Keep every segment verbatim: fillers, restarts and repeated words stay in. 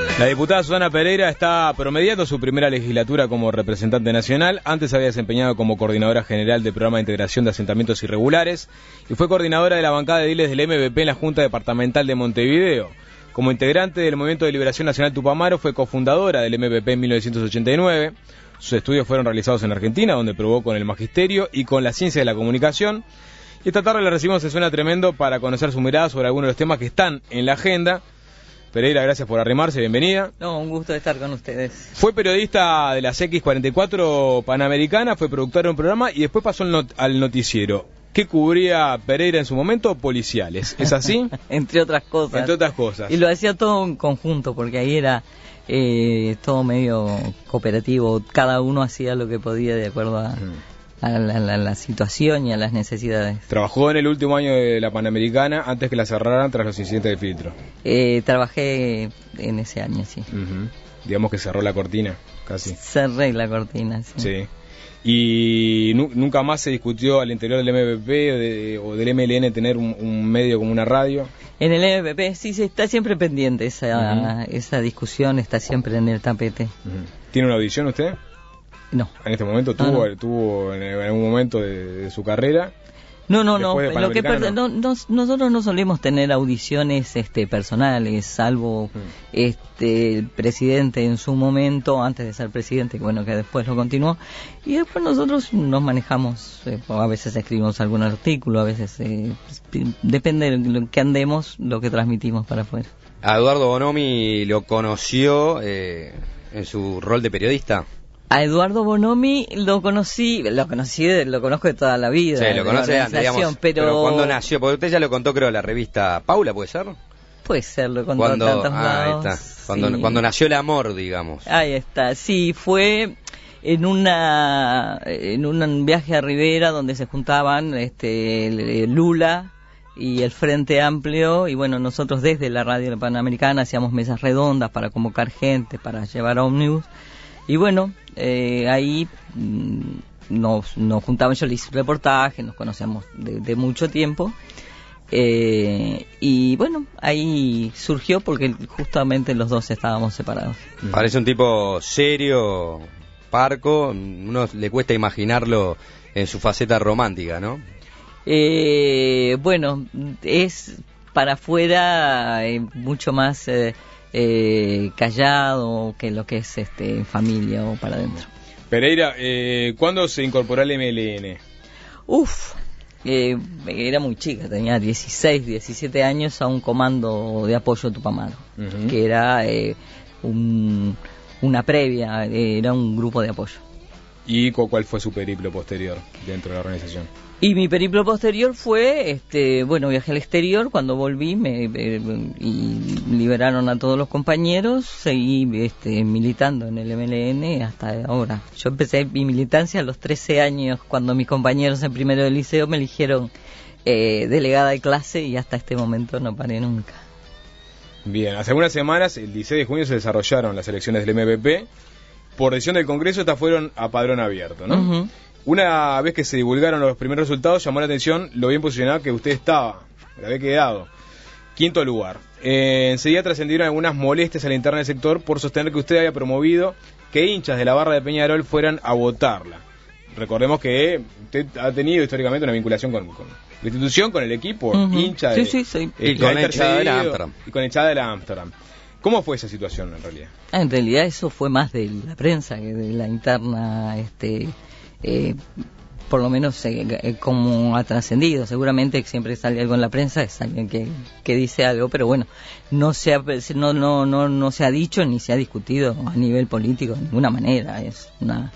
La diputada Susana Pereira está promediando su primera legislatura como representante nacional. Antes había desempeñado como coordinadora general del Programa de Integración de Asentamientos Irregulares y fue coordinadora de la bancada de ediles del M V P en la Junta Departamental de Montevideo. Como integrante del Movimiento de Liberación Nacional Tupamaro, fue cofundadora del M V P en mil novecientos ochenta y nueve. Sus estudios fueron realizados en Argentina, donde probó con el magisterio y con la ciencia de la comunicación. Y esta tarde le recibimos en Suena Tremendo para conocer su mirada sobre algunos de los temas que están en la agenda. Pereira, gracias por arrimarse, bienvenida. No, un gusto de estar con ustedes. Fue periodista de las X cuarenta y cuatro Panamericana, fue productora de un programa y después pasó al, not- al noticiero. ¿Qué cubría Pereira en su momento? Policiales, ¿es así? Entre otras cosas. Entre otras cosas. Y lo hacía todo en conjunto, porque ahí era eh, todo medio cooperativo. Cada uno hacía lo que podía de acuerdo a... Mm. A la, la, la situación y a las necesidades. ¿Trabajó en el último año de la Panamericana antes que la cerraran tras los incidentes de filtro? Eh, trabajé en ese año, sí. Uh-huh. Digamos que cerró la cortina, casi. Cerré la cortina, sí. Sí. ¿Y nu- nunca más se discutió al interior del M V P o, de, o del M L N tener un, un medio como una radio? En el M V P sí, sí está siempre pendiente esa, uh-huh. esa discusión, está siempre en el tapete. Uh-huh. ¿Tiene una audición usted? No. ¿En este momento tuvo, no, no. tuvo en algún momento de, de su carrera? No, no, no. Lo que per- no, no. Nosotros no solemos tener audiciones este, personales, salvo mm. este el presidente en su momento, antes de ser presidente, bueno, que después lo continuó. Y después nosotros nos manejamos, eh, a veces escribimos algún artículo, a veces eh, depende de lo que andemos, lo que transmitimos para afuera. A Eduardo Bonomi lo conoció eh, en su rol de periodista. A Eduardo Bonomi lo conocí, lo conocí, lo conozco de toda la vida. Sí, lo conoce de antes, digamos, pero... pero cuando nació, porque usted ya lo contó, creo, la revista Paula, ¿puede ser? Puede ser, lo contó cuando, tantos ah, lados. Ahí está. Cuando, sí. cuando nació el amor, digamos. Ahí está, sí, fue en una en un viaje a Rivera donde se juntaban este Lula y el Frente Amplio, y bueno, nosotros desde la radio Panamericana hacíamos mesas redondas para convocar gente, para llevar ómnibus. Y bueno, eh, ahí mmm, nos, nos juntamos, yo le hice reportaje, nos conocíamos de, de mucho tiempo. Eh, y bueno, ahí surgió porque justamente los dos estábamos separados. Parece un tipo serio, parco, uno le cuesta imaginarlo en su faceta romántica, ¿no? Eh, bueno, es para afuera eh, mucho más... Eh, Eh, callado que lo que es este familia o para adentro. Pereira, eh, ¿cuándo se incorporó al M L N? Uf, eh, era muy chica, tenía dieciséis, diecisiete años, a un comando de apoyo Tupamaro, uh-huh. que era eh, un, una previa, eh, era un grupo de apoyo. ¿Y cuál fue su periplo posterior dentro de la organización? Y mi periplo posterior fue, este, bueno, viajé al exterior, cuando volví me, me, y liberaron a todos los compañeros, seguí este, militando en el M L N hasta ahora. Yo empecé mi militancia a los trece años, cuando mis compañeros en primero del liceo me eligieron eh, delegada de clase y hasta este momento no paré nunca. Bien, hace algunas semanas, el dieciséis de junio, se desarrollaron las elecciones del M V P. Por decisión del Congreso, estas fueron a padrón abierto, ¿no? Uh-huh. Una vez que se divulgaron los primeros resultados, llamó la atención lo bien posicionado que usted estaba, le había quedado. Quinto lugar. Eh, enseguida trascendieron algunas molestias a la interna del sector por sostener que usted había promovido que hinchas de la barra de Peñarol fueran a votarla. Recordemos que usted ha tenido históricamente una vinculación con, con la institución, con el equipo, uh-huh. hincha de, sí, sí, sí. Eh, y con el hinchada de la Amsterdam. Y con el hinchada de la Amsterdam. ¿Cómo fue esa situación en realidad? Ah, en realidad eso fue más de la prensa que de la interna, este, eh, por lo menos eh, como ha trascendido. Seguramente siempre sale algo en la prensa, es alguien que, que dice algo, pero bueno, no se ha, no, no, no, no se ha dicho ni se ha discutido a nivel político de ninguna manera. Es una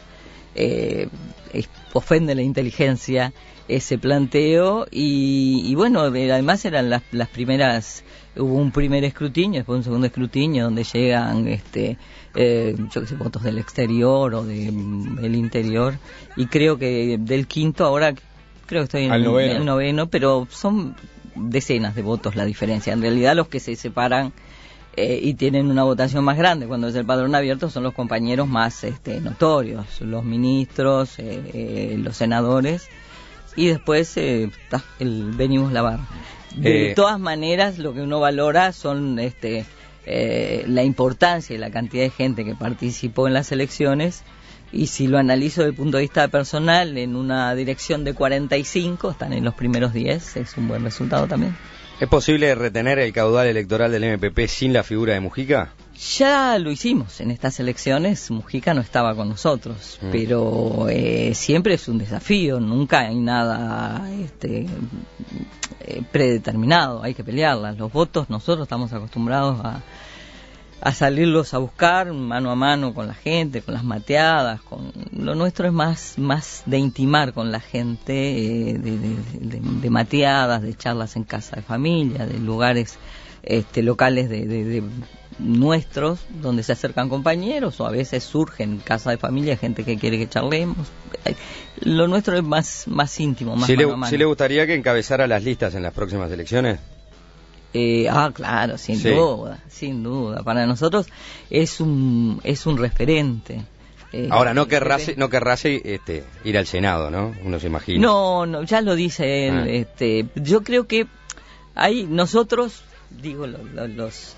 eh, es, ofende la inteligencia ese planteo y, y bueno, además eran las, las primeras. Hubo un primer escrutinio, después un segundo escrutinio donde llegan este eh, yo qué sé, votos del exterior o del de, interior, y creo que del quinto ahora creo que estoy en el noveno. el noveno, pero son decenas de votos la diferencia. En realidad los que se separan eh, y tienen una votación más grande cuando es el padrón abierto son los compañeros más este, notorios, los ministros, eh, eh, los senadores, y después eh, el venimos la barra. De Eh, todas maneras, lo que uno valora son este eh, la importancia y la cantidad de gente que participó en las elecciones, y si lo analizo desde el punto de vista personal, en una dirección de cuarenta y cinco, están en los primeros diez, es un buen resultado también. ¿Es posible retener el caudal electoral del M P P sin la figura de Mujica? Ya lo hicimos en estas elecciones, Mujica no estaba con nosotros, mm. pero eh, siempre es un desafío, nunca hay nada este, eh, predeterminado, hay que pelearlas. Los votos nosotros estamos acostumbrados a, a salirlos a buscar mano a mano con la gente, con las mateadas, con lo nuestro es más más de intimar con la gente, eh, de, de, de, de mateadas, de charlas en casa de familia, de lugares este, locales de, de, de nuestros, donde se acercan compañeros, o a veces surgen en casa de familia gente que quiere que charlemos. Lo nuestro es más más íntimo, más ¿Sí mano le, a mano. ¿Sí le gustaría que encabezara las listas en las próximas elecciones? Eh, ah, claro, sin sí. duda, sin duda. Para nosotros es un es un referente. Eh, Ahora, no querrás, no querrás este, ir al Senado, ¿no? Uno se imagina. No, no, ya lo dice él. Ah. Este, yo creo que hay nosotros, digo, los los,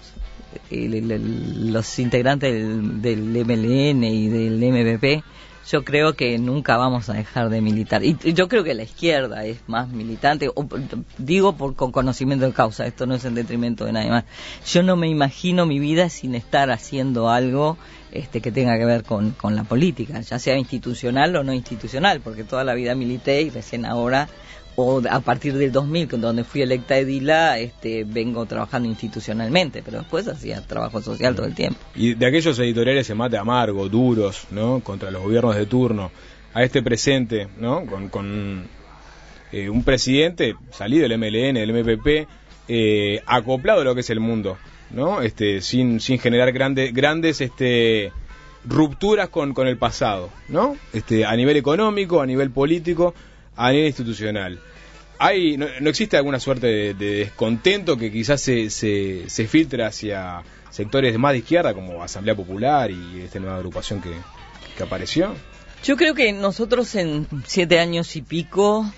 los integrantes del, del M L N y del M V P, yo creo que nunca vamos a dejar de militar. Y yo creo que la izquierda es más militante, o, digo por con conocimiento de causa, esto no es en detrimento de nadie más. Yo no me imagino mi vida sin estar haciendo algo este, que tenga que ver con, con la política, ya sea institucional o no institucional, porque toda la vida milité y recién ahora, o a partir del dos mil, donde fui electa edila, este, vengo trabajando institucionalmente, pero después hacía trabajo social todo el tiempo. Y de aquellos editoriales en mate amargo, duros, ¿no?, contra los gobiernos de turno, a este presente, ¿no?, con, con eh, un presidente salido del M L N, del M P P, eh, acoplado a lo que es el mundo, ¿no?, este, sin, sin generar grandes, grandes, este, rupturas con, con el pasado, ¿no?, este, a nivel económico, a nivel político, a nivel institucional. Hay, no, ¿No existe alguna suerte de, de descontento que quizás se, se, se filtra hacia sectores más de izquierda, como Asamblea Popular y esta nueva agrupación que, que apareció? Yo creo que nosotros en siete años y pico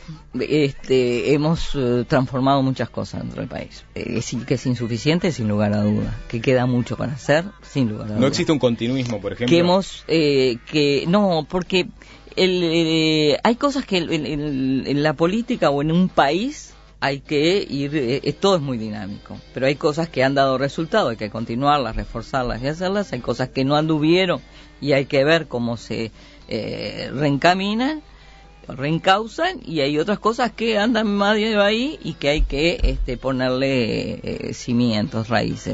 este, hemos uh, transformado muchas cosas dentro del país. Eh, que es insuficiente, sin lugar a duda. Que queda mucho para hacer, sin lugar a duda. ¿No existe un continuismo, por ejemplo? Que hemos, eh, que no, porque el, eh, hay cosas que en, en, en la política o en un país hay que ir, eh, todo es muy dinámico, pero hay cosas que han dado resultado, hay que continuarlas, reforzarlas y hacerlas, hay cosas que no anduvieron y hay que ver cómo se eh, reencaminan, reencauzan, y hay otras cosas que andan medio ahí y que hay que este, ponerle eh, cimientos, raíces.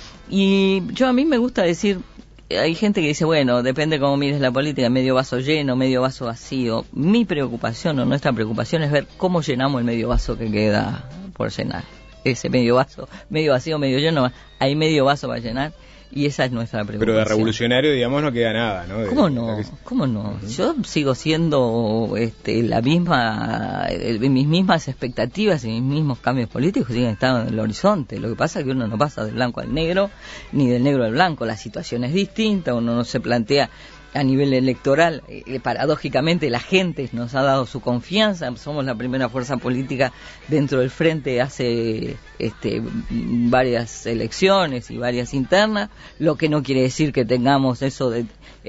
Y yo a mí me gusta decir, hay gente que dice, bueno, depende cómo mires la política, medio vaso lleno, medio vaso vacío. Mi preocupación o nuestra preocupación es ver cómo llenamos el medio vaso que queda por llenar. Ese medio vaso, medio vacío, medio lleno, hay medio vaso para llenar, y esa es nuestra preocupación. Pero de revolucionario, digamos, no queda nada, ¿no? De, ¿Cómo no? Que... ¿Cómo no? Uh-huh. Yo sigo siendo este, la misma, el, mis mismas expectativas y mis mismos cambios políticos siguen estando en el horizonte. Lo que pasa es que uno no pasa del blanco al negro, ni del negro al blanco. La situación es distinta, uno no se plantea a nivel electoral, eh, paradójicamente la gente nos ha dado su confianza, somos la primera fuerza política dentro del frente hace este, varias elecciones y varias internas, lo que no quiere decir que tengamos eso de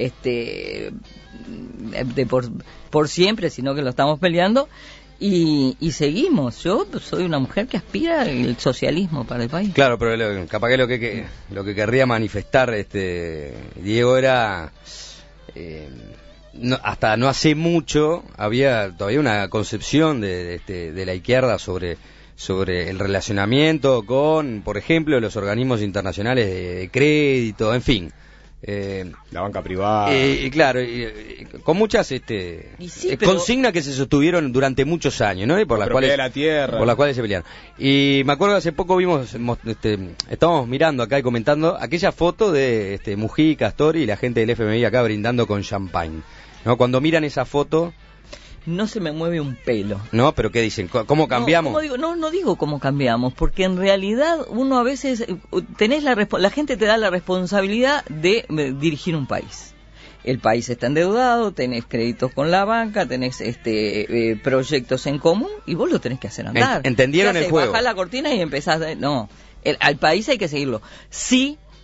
este de por, por siempre, sino que lo estamos peleando y, y seguimos. Yo soy una mujer que aspira al socialismo para el país. Claro, pero lo, capaz que lo que, que lo que querría manifestar este Diego era Eh, no, hasta no hace mucho había todavía una concepción de, de, este, de la izquierda sobre sobre el relacionamiento con, por ejemplo, los organismos internacionales de, de crédito, en fin, eh, la banca privada, eh, y claro, y, y, con muchas este sí, pero... consignas que se sostuvieron durante muchos años, ¿no? Y por la las cuales de la tierra, por las cuales se pelearon. Y me acuerdo que hace poco vimos, este, estábamos mirando acá y comentando aquella foto de este, Mujica, Astori y la gente del F M I acá brindando con champagne, ¿no? Cuando miran esa foto no se me mueve un pelo. No, pero ¿qué dicen? ¿Cómo cambiamos? No, digo? no, no digo cómo cambiamos, porque en realidad uno a veces, tenés la, la gente te da la responsabilidad de dirigir un país. El país está endeudado, tenés créditos con la banca, tenés este eh, proyectos en común y vos lo tenés que hacer andar. ¿Entendieron el juego? Bajás la cortina y empezás, de, no, el, al país hay que seguirlo. Sí,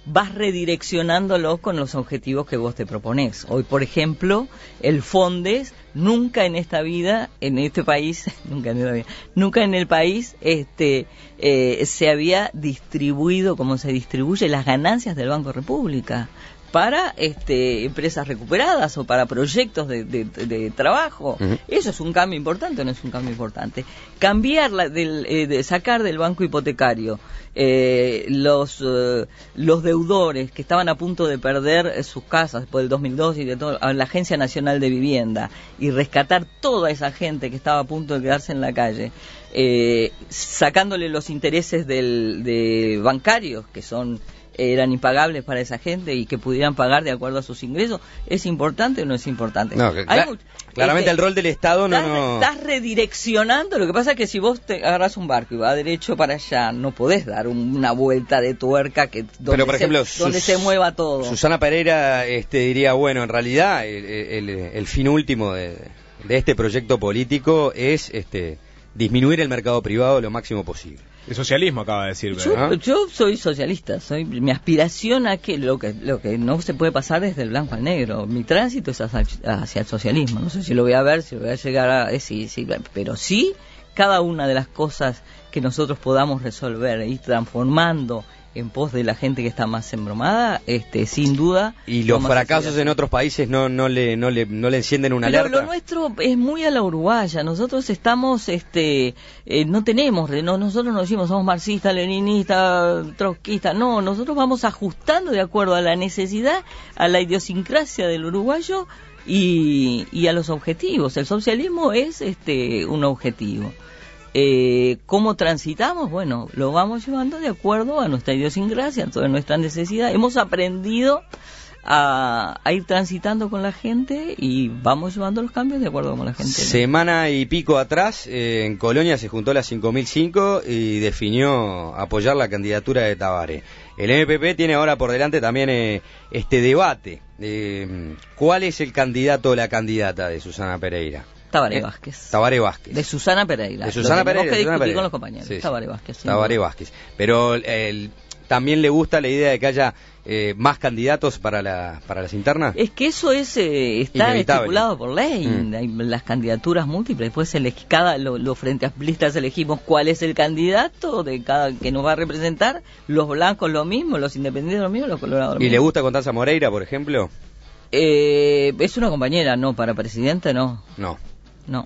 vas redireccionándolos con los objetivos que vos te propones. Hoy, por ejemplo, el Fondes nunca en esta vida, en este país, nunca en esta vida, nunca en el país, este, eh, se había distribuido como se distribuye las ganancias del Banco República para este, empresas recuperadas o para proyectos de, de, de trabajo. Uh-huh. Eso es un cambio importante o no es un cambio importante. Cambiar, la, del, eh, de sacar del banco hipotecario eh, los, eh, los deudores que estaban a punto de perder sus casas después del dos mil dos y de todo, a la Agencia Nacional de Vivienda, y rescatar toda esa gente que estaba a punto de quedarse en la calle, eh, sacándole los intereses del, de bancarios, que son eran impagables para esa gente y que pudieran pagar de acuerdo a sus ingresos, ¿es importante o no es importante? No, que, cla- mucho, claramente este, el rol del Estado no estás, no... estás redireccionando. Lo que pasa es que si vos te agarras un barco y vas derecho para allá, no podés dar un, una vuelta de tuerca que donde, Pero, por se, ejemplo, donde sus, se mueva todo. Susana Pereira este, diría, bueno, en realidad el, el, el fin último de, de este proyecto político es este, disminuir el mercado privado lo máximo posible. El socialismo acaba de decir, ¿verdad? Yo, yo soy socialista, soy mi aspiración a que lo que lo que no se puede pasar desde el blanco al negro. Mi tránsito es hacia, hacia el socialismo. No sé si lo voy a ver, si lo voy a llegar a... Eh, sí, sí, pero sí, cada una de las cosas que nosotros podamos resolver y transformando en pos de la gente que está más embromada, este, sin duda. Y los fracasos en otros países no no le no le no le encienden una Pero alerta. Lo nuestro es muy a la uruguaya. Nosotros estamos, este, eh, no tenemos, no, nosotros no decimos somos marxistas, leninistas, trotskistas. No, nosotros vamos ajustando de acuerdo a la necesidad, a la idiosincrasia del uruguayo y, y a los objetivos. El socialismo es, este, un objetivo. Eh, ¿Cómo transitamos? Bueno, lo vamos llevando de acuerdo a nuestra idiosincrasia, a toda nuestra necesidad. Hemos aprendido a, a ir transitando con la gente y vamos llevando los cambios de acuerdo con la gente. Semana y pico atrás, eh, en Colonia se juntó la cinco mil cinco y definió apoyar la candidatura de Tabaré. El M P P tiene ahora por delante también eh, este debate. Eh, ¿Cuál es el candidato o la candidata de Susana Pereira? Tabaré Vázquez. Tabaré Vázquez. De Susana Pereira. De Susana Pereira. Tenemos que Susana discutir Pereira. con los compañeros. Sí, Tabaré Vázquez. Tabaré Vázquez. Pero el, también le gusta la idea de que haya eh, más candidatos para la para las internas. Es que eso es eh, está Inevitable. estipulado por ley. Mm. Hay las candidaturas múltiples. Después elegí, cada lo, lo frente a listas elegimos cuál es el candidato de cada que nos va a representar. Los blancos lo mismo, los independientes lo mismo, los colorados lo mismo. ¿Y le gusta Constanza Moreira, por ejemplo? Eh, es una compañera, no, para presidente no. No. No.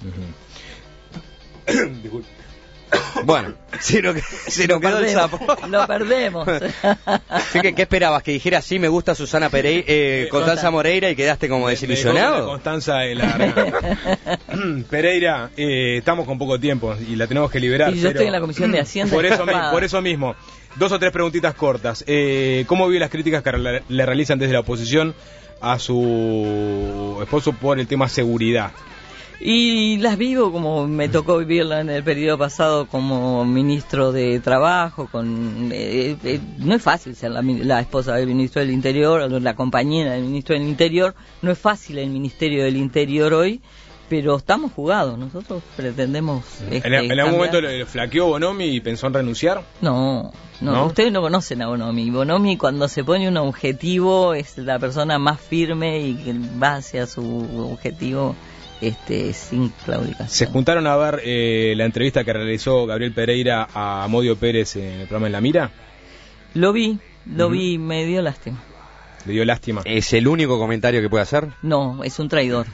Uh-huh. Bueno, se nos, se nos quedó perdemos, el sapo. Lo perdemos. ¿Qué, ¿Qué esperabas? ¿Que dijera sí me gusta Susana Pereira, eh, Constanza Moreira y quedaste como desilusionado? Constanza de la Pereira, eh, estamos con poco tiempo y la tenemos que liberar. Y yo pero... estoy en la Comisión de Hacienda. Por eso, por eso mismo, dos o tres preguntitas cortas. Eh, ¿Cómo vio las críticas que le, le realizan desde la oposición a su esposo por el tema seguridad? Y las vivo como me tocó vivirla en el periodo pasado como ministro de Trabajo. Con eh, eh, no es fácil ser la, la esposa del ministro del Interior o la compañera del ministro del Interior. No es fácil el Ministerio del Interior hoy, pero estamos jugados. Nosotros pretendemos... Este, ¿En, en algún momento le flaqueó Bonomi y pensó en renunciar? No, no, ¿No? Ustedes no conocen a Bonomi. Bonomi, cuando se pone un objetivo, es la persona más firme y que va hacia su objetivo... Este, sin claudicación. ¿Se juntaron a ver eh, la entrevista que realizó Gabriel Pereira a Amodio Pérez en el programa En la Mira? Lo vi, lo uh-huh. vi, me dio lástima. ¿Le dio lástima? ¿Es el único comentario que puede hacer? No, es un traidor.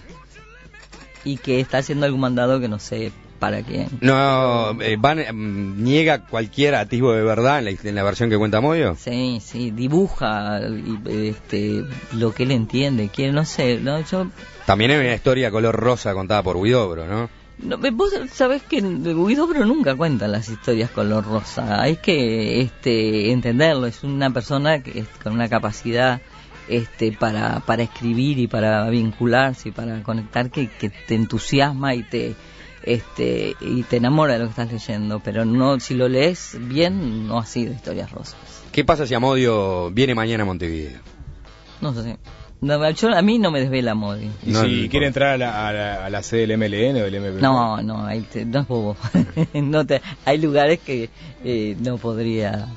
Y que está haciendo algún mandado que no sé para quién. No, eh, van, ¿niega cualquier atisbo de verdad en la, en la versión que cuenta Amodio? Sí, sí, dibuja este, lo que él entiende, quiere, no sé, no, yo... También hay una historia color rosa contada por Huidobro, ¿no? No, vos sabés que Huidobro nunca cuenta las historias color rosa. Hay que este, entenderlo. Es una persona que es, con una capacidad este, para, para escribir y para vincularse y para conectar que, que te entusiasma y te este y te enamora de lo que estás leyendo. Pero no, si lo lees bien, no ha sido historias rosas. ¿Qué pasa si Amodio viene mañana a Montevideo? No sé. No, yo, a mí no me desvela Modi. ¿Y no, si no, quiere entrar a la, a, la, a la sede del M L N o del M P P? No, no, hay, no es bobo. no te, hay lugares que eh, no podría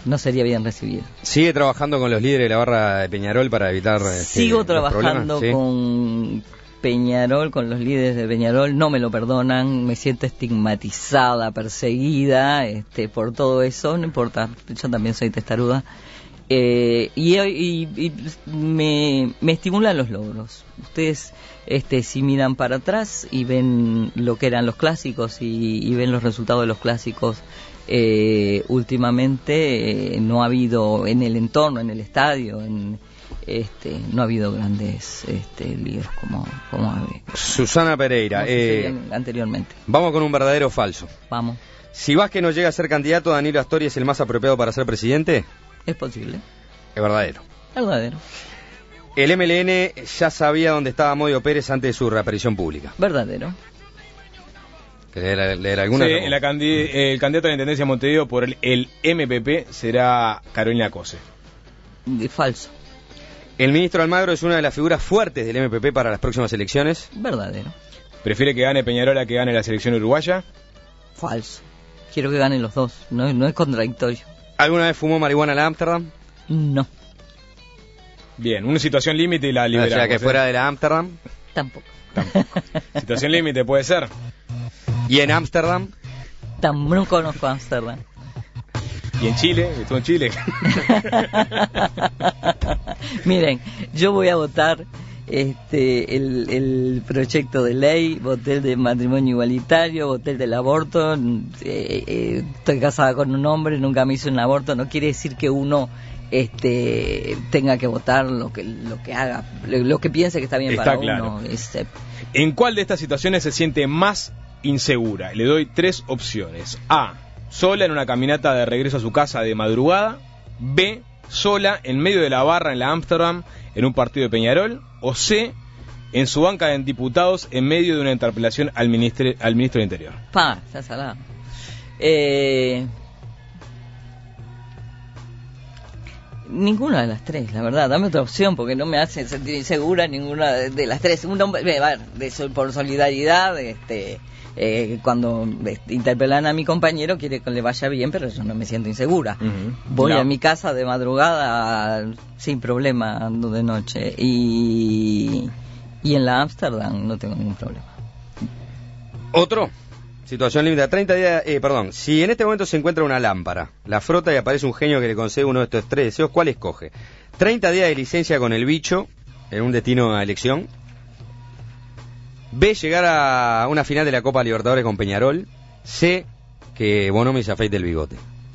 no sería bien recibido. ¿Sigue trabajando con los líderes de la barra de Peñarol para evitar este, Sigo trabajando ¿sí? con Peñarol, con los líderes de Peñarol, no me lo perdonan, me siento estigmatizada, perseguida este, por todo eso, no importa, yo también soy testaruda. Eh, y, y, y me, me estimulan los logros. Ustedes este, si miran para atrás y ven lo que eran los clásicos y, y ven los resultados de los clásicos, eh, últimamente eh, no ha habido en el entorno, en el estadio, en, este, no ha habido grandes este, líderes como, como Susana Pereira. como eh, anteriormente. Vamos con un verdadero o falso. Vamos. Si Vázquez no llega a ser candidato, ¿Danilo Astori es el más apropiado para ser presidente? Es posible. Es verdadero. Verdadero. El M L N ya sabía dónde estaba Modio Pérez antes de su reaparición pública. Verdadero. ¿Leer, leer alguna? Sí, la candi- el candidato a la Intendencia de Montevideo por el, el M P P será Carolina Cose. Falso. El ministro Almagro es una de las figuras fuertes del M P P para las próximas elecciones. Verdadero. ¿Prefiere que gane Peñarol a que gane la selección uruguaya? Falso. Quiero que ganen los dos. No, no es contradictorio. ¿Alguna vez fumó marihuana en la Ámsterdam? No. Bien, una situación límite y la liberamos. O sea, que ¿eh? fuera de la Ámsterdam. Tampoco. Tampoco. Situación límite puede ser. ¿Y en Ámsterdam? Tam- no conozco Ámsterdam. ¿Y en Chile? ¿Estuvo en Chile? Miren, yo voy a votar este el, el proyecto de ley, voté el de matrimonio igualitario, voté el del aborto, eh, eh, estoy casada con un hombre, nunca me hice un aborto, no quiere decir que uno este tenga que votar lo que lo que haga, lo, lo que piense que está bien Está para claro. uno. Este, ¿En cuál de estas situaciones se siente más insegura? Le doy tres opciones. A, sola en una caminata de regreso a su casa de madrugada. B, sola en medio de la barra en la Ámsterdam en un partido de Peñarol. O C, en su banca de diputados en medio de una interpelación al ministro, al ministro del Interior. pa, está salado. Eh, ninguna de las tres, la verdad. Dame otra opción porque no me hace sentir insegura ninguna de, de las tres. Un hombre, a ver, de, sol- por solidaridad, este, eh, cuando este, interpelan a mi compañero quiere que le vaya bien, pero yo no me siento insegura. Uh-huh. Voy No. a mi casa de madrugada sin problema, ando de noche. Y, y en la Ámsterdam no tengo ningún problema. Otro. Situación límite. treinta días. Eh, perdón. Si en este momento se encuentra una lámpara, la frota y aparece un genio que le concede uno de estos tres deseos, ¿cuál escoge? treinta días de licencia con el bicho en un destino a elección. B, llegar a una final de la Copa Libertadores con Peñarol. C, que Bonomi se afeite el bigote.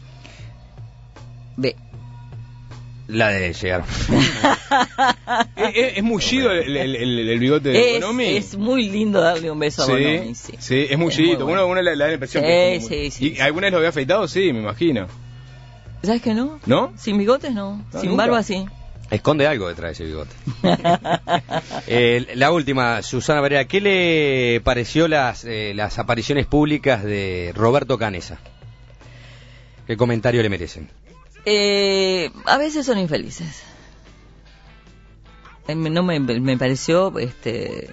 B. La de llegar. ¿Es, es, es mullido el, el, el, el bigote de Es, Bonomi? es muy lindo darle un beso Sí, a Bonomi, sí. sí, es mullidito. muy Uno, bueno. uno le, le da la impresión Sí, que es como muy- sí, sí, ¿Y sí. alguna vez lo había afeitado? Sí, me imagino. ¿Sabes que no? ¿No? Sin bigotes no, No, sin nunca. barba sí. Esconde algo detrás de ese bigote. Eh, la última, Susana Pereira, ¿qué le pareció las, eh, las apariciones públicas de Roberto Canesa? ¿Qué comentario le merecen? Eh, a veces son infelices. Eh, me- No me, me pareció, este,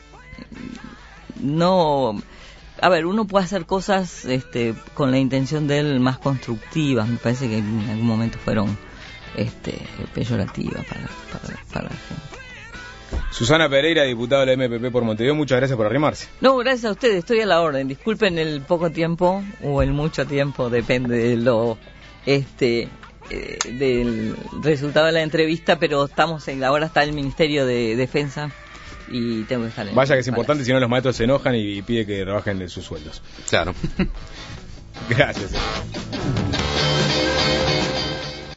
no, a ver, uno puede hacer cosas, este, con la intención de él más constructivas. Me parece que en algún momento fueron, este, peyorativas para, para, para la gente. Susana Pereira, diputada de la M P P por Montevideo, muchas gracias por arrimarse. No, gracias a ustedes, estoy a la orden. Disculpen el poco tiempo o el mucho tiempo, depende de lo, este, eh, del resultado de la entrevista, pero estamos en, ahora está el Ministerio de Defensa y tengo que estar en Vaya que es Palacio. importante, si no los maestros se enojan y, y pide que rebajen sus sueldos. Claro. Gracias.